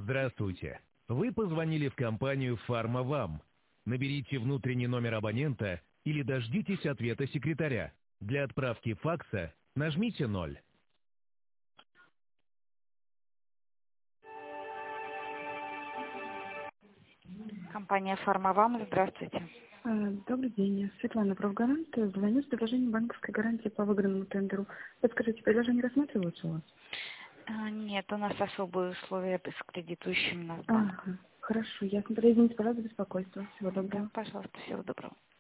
Здравствуйте. Вы позвонили в компанию «Фармавам». Наберите внутренний номер абонента или дождитесь ответа секретаря. Для отправки факса нажмите 0. Компания «Фармавам», здравствуйте. Добрый день, я Светлана, правгарант. Звоню с предложением банковской гарантии по выигранному тендеру. Подскажите, предложение рассматривается у вас? Нет, у нас особые условия с кредитующим нас банком. Ага, хорошо, ясно. Тогда извините, пожалуйста, за беспокойство. Всего Да, доброго. пожалуйста, всего доброго.